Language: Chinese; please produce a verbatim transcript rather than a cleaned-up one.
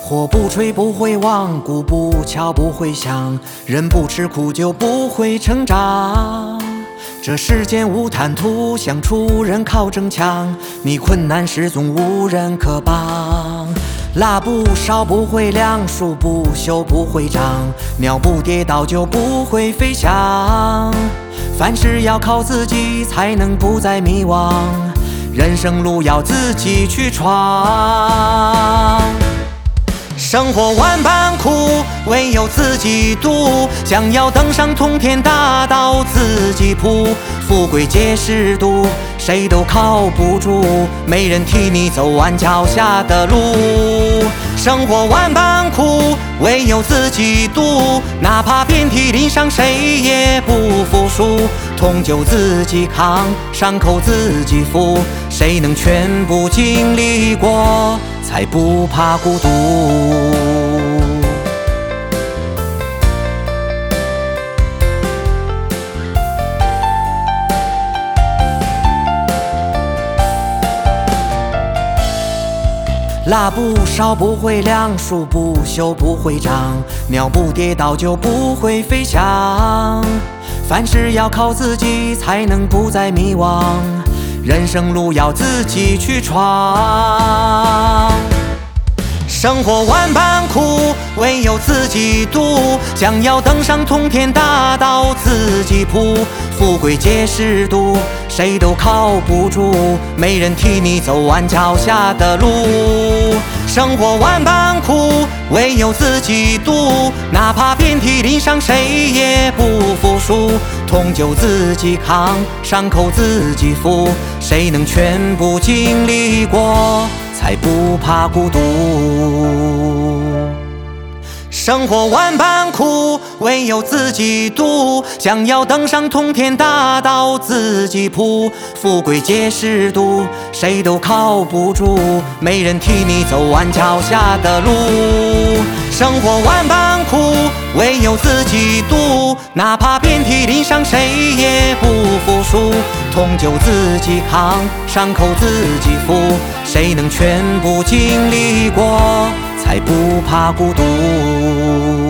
火不吹不会旺，鼓不敲不会响，人不吃苦就不会成长。这世间无贪图，想出人靠争强，你困难时总无人可帮。蜡不烧不会亮，树不朽不会长，鸟不跌倒就不会飞翔。凡事要靠自己，才能不再迷惘，人生路要自己去闯。生活万般苦，唯有自己渡，想要登上通天大道自己铺，富贵皆是赌，谁都靠不住，没人替你走完脚下的路。生活万般苦，唯有自己渡，哪怕遍体鳞伤，谁也不服输。痛就自己扛，伤口自己负，谁能全部经历过，才不怕孤独。蜡不烧不会亮，树不朽不会长，鸟不跌倒就不会飞翔。凡事要靠自己，才能不再迷惘，人生路要自己去闯。生活万般苦，唯有自己渡，想要登上通天大道自己铺，富贵皆是赌，谁都靠不住，没人替你走完脚下的路。生活万般苦，唯有自己渡，哪怕遍体鳞伤，谁也不服输。痛就自己扛，伤口自己负，谁能全部经历过，才不怕孤独。生活万般苦，唯有自己渡，想要登上通天大道自己铺，富贵皆是赌，谁都靠不住，没人替你走完脚下的路。生活万般苦，唯有自己渡，哪怕遍体鳞伤，谁也不服输。痛就自己扛，伤口自己负，谁能全部经历过，才不怕孤独。